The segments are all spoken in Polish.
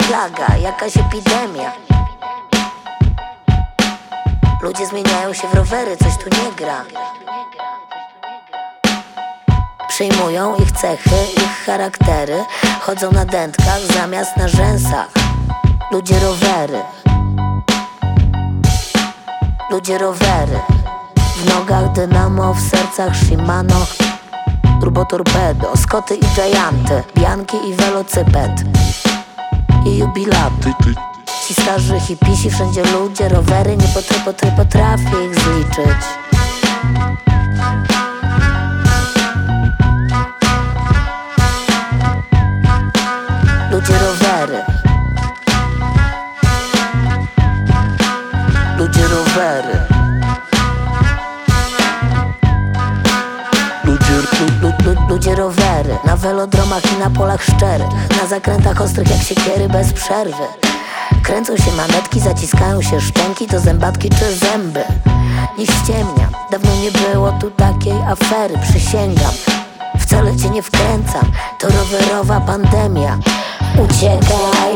plaga, jakaś epidemia. Ludzie zmieniają się w rowery, coś tu nie gra. Przyjmują ich cechy, ich charaktery. Chodzą na dętkach zamiast na rzęsach. Ludzie rowery. Ludzie rowery. W nogach dynamo, w sercach Shimano. Turbotorpedo, Scotty i Gianty, Bianki i Velocyped i jubilaty. Ci starzy hipisi, wszędzie ludzie, rowery. Nie potrafię ich zliczyć. Ludzie rowery. Ludzie rowery. Ludzie rowery. Na velodromach i na polach szczerych, na zakrętach ostrych jak siekiery bez przerwy. Kręcą się manetki, zaciskają się szczęki, to zębatki czy zęby. Nie ściemniam, dawno nie było tu takiej afery, przysięgam. Wcale cię nie wkręcam, to rowerowa pandemia. Uciekaj.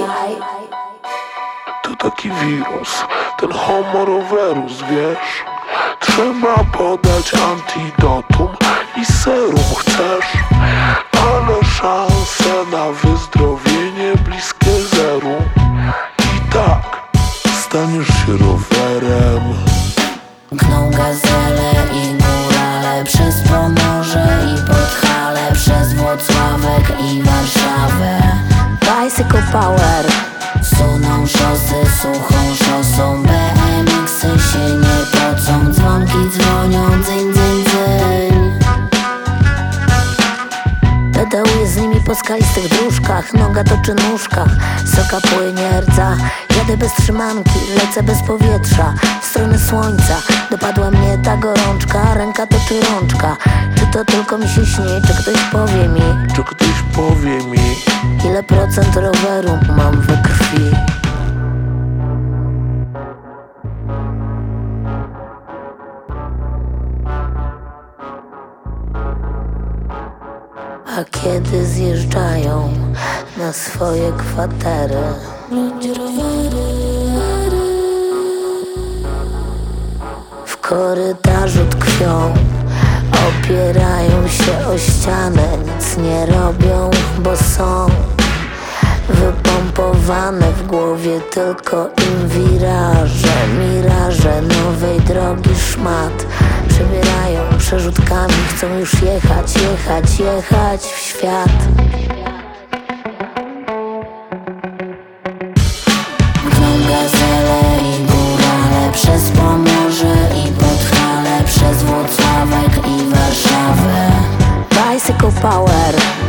To taki wirus, ten homo rowerus, wiesz. Trzeba podać antidotum i serum chcesz, ale szanse na wyzdrowienie bliskie zeru. I tak staniesz się rowerem. Mkną gazele i górale, przez Pomorze i Podhale, przez Włocławek i Warszawę. Bicycle power. Suną szosy suchą szosą, BMX-y się nie pocą, dzwonki dzwonią, dzyń, dzyń, dzyń. Pedałuję z nimi po skalistych dróżkach, noga toczy nóżkach, soka płynie rdza. Jadę bez trzymanki, lecę bez powietrza, w stronę słońca. Dopadła mnie ta gorączka, ręka toczy rączka. Czy to tylko mi się śni, czy ktoś powie mi? Czy ktoś powie mi, ile procent roweru mam we krwi? A kiedy zjeżdżają na swoje kwatery ludzie rowery, w korytarzu tkwią, opierają się o ścianę, nic nie robią, bo są wypompowane w głowie tylko im wiraże, miraże nowej drogi szmat. Przebierają przerzutkami, chcą już jechać, jechać, jechać w świat. Mkną gazele i górale, przez Pomorze i Podhale, przez Włocławek i Warszawę. Bicycle power.